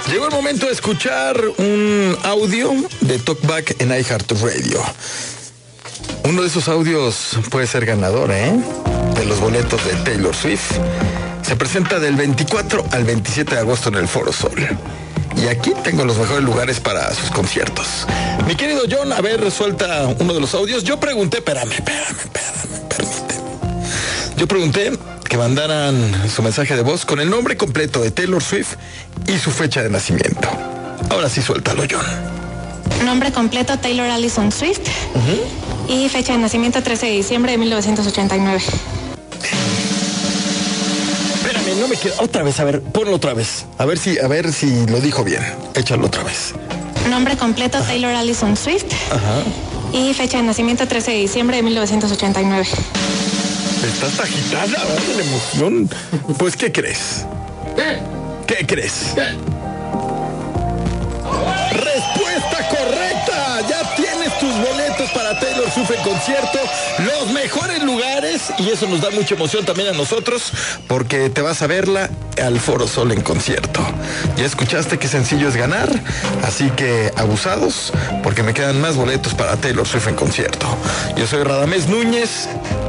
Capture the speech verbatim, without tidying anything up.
Llegó el momento de escuchar un audio de Talkback en iHeartRadio. Uno de esos audios puede ser ganador, ¿eh? De los boletos de Taylor Swift. Se presenta del veinticuatro al veintisiete de agosto en el Foro Sol. Y aquí tengo los mejores lugares para sus conciertos. Mi querido John, a ver, suelta uno de los audios. Yo pregunté, espérame, espérame, espérame, permíteme. Yo pregunté que mandaran su mensaje de voz con el nombre completo de Taylor Swift y su fecha de nacimiento. Ahora sí, suéltalo, John. Nombre completo, Taylor Allison Swift. Uh-huh. Y fecha de nacimiento, trece de diciembre de mil novecientos ochenta y nueve. Espérame, no me queda. Otra vez, a ver, ponlo otra vez. A ver si, a ver si lo dijo bien. Échalo otra vez. Nombre completo, Ajá. Taylor Allison Swift. Ajá. Y fecha de nacimiento, trece de diciembre de mil novecientos ochenta y nueve. Estás agitada, ¿verdad? De la emoción. Pues, ¿qué crees? ¿Qué crees? Respuesta correcta. Ya tienes tus boletos para Taylor Swift en concierto. Los mejores lugares. Y eso nos da mucha emoción también a nosotros, porque te vas a verla al Foro Sol en concierto. Ya escuchaste qué sencillo es ganar. Así que abusados, porque me quedan más boletos para Taylor Swift en concierto. Yo soy Radamés Núñez.